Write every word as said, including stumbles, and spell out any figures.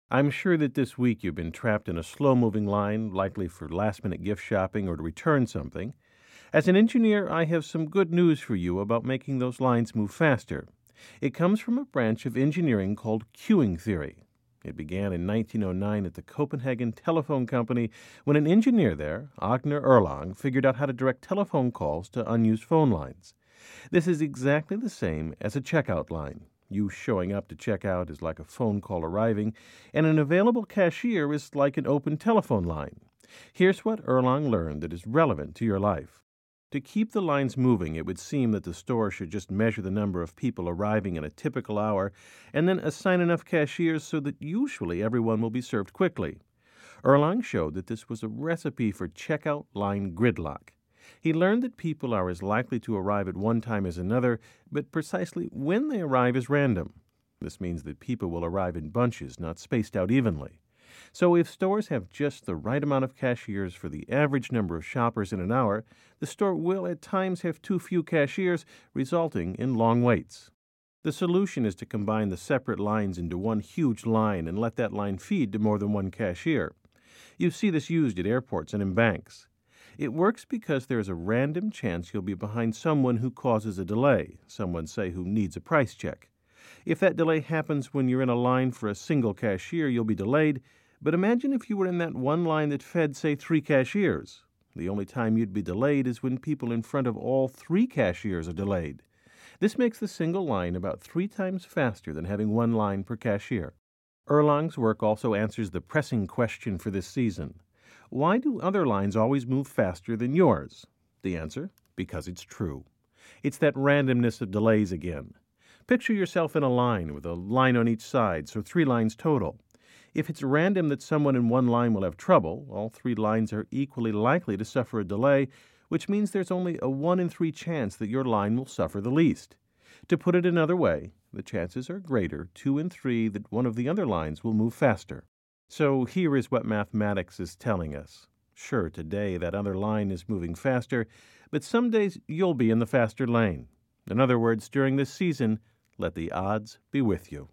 I'm sure that this week you've been trapped in a slow moving line, likely for last minute gift shopping or to return something. As an engineer, I have some good news for you about making those lines move faster. It comes from a branch of engineering called queuing theory. It began in nineteen oh nine at the Copenhagen Telephone Company when an engineer there, Agner Erlang, figured out how to direct telephone calls to unused phone lines. This is exactly the same as a checkout line. You showing up to check out is like a phone call arriving, and an available cashier is like an open telephone line. Here's what Erlang learned that is relevant to your life. To keep the lines moving, it would seem that the store should just measure the number of people arriving in a typical hour and then assign enough cashiers so that usually everyone will be served quickly. Erlang showed that this was a recipe for checkout line gridlock. He learned that people are as likely to arrive at one time as another, but precisely when they arrive is random. This means that people will arrive in bunches, not spaced out evenly. So if stores have just the right amount of cashiers for the average number of shoppers in an hour, the store will at times have too few cashiers, resulting in long waits. The solution is to combine the separate lines into one huge line and let that line feed to more than one cashier. You see this used at airports and in banks. It works because there is a random chance you'll be behind someone who causes a delay, someone, say, who needs a price check. If that delay happens when you're in a line for a single cashier, you'll be delayed, but imagine if you were in that one line that fed, say, three cashiers. The only time you'd be delayed is when people in front of all three cashiers are delayed. This makes the single line about three times faster than having one line per cashier. Erlang's work also answers the pressing question for this season. Why do other lines always move faster than yours? The answer? Because it's true. It's that randomness of delays again. Picture yourself in a line with a line on each side, so three lines total. If it's random that someone in one line will have trouble, all three lines are equally likely to suffer a delay, which means there's only a one in three chance that your line will suffer the least. To put it another way, the chances are greater, two in three, that one of the other lines will move faster. So here is what mathematics is telling us. Sure, today that other line is moving faster, but some days you'll be in the faster lane. In other words, during this season, let the odds be with you.